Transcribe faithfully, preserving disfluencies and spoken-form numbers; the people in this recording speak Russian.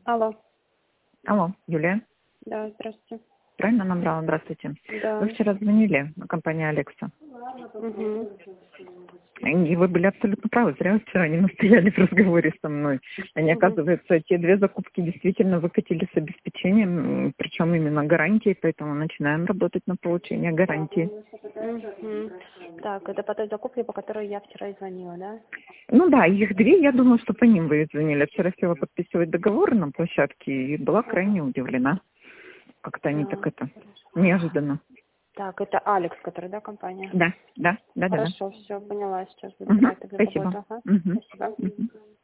Алло. Алло, Юлия. Да, здравствуйте. Правильно набрала? Здравствуйте. Да. Вы вчера звонили, компания Алекса. Угу. И вы были абсолютно правы. Зря вы вчера не настояли в разговоре со мной. Они, оказывается, те две закупки действительно выкатили с обеспечением, причем именно гарантией, поэтому начинаем работать на получение гарантии. Угу. Так, это по той закупке, по которой я вчера и звонила, да? Ну да, их две, я думаю, что по ним вы и звонили. Вчера села подписывать договоры на площадке и была крайне удивлена. Как-то они так это неожиданно. Так, это Алекс, который, да, компания? Да, да, да, да. Хорошо, все, поняла, сейчас буду Угу, брать тогда спасибо. работу. Ага. Угу. Спасибо. Угу.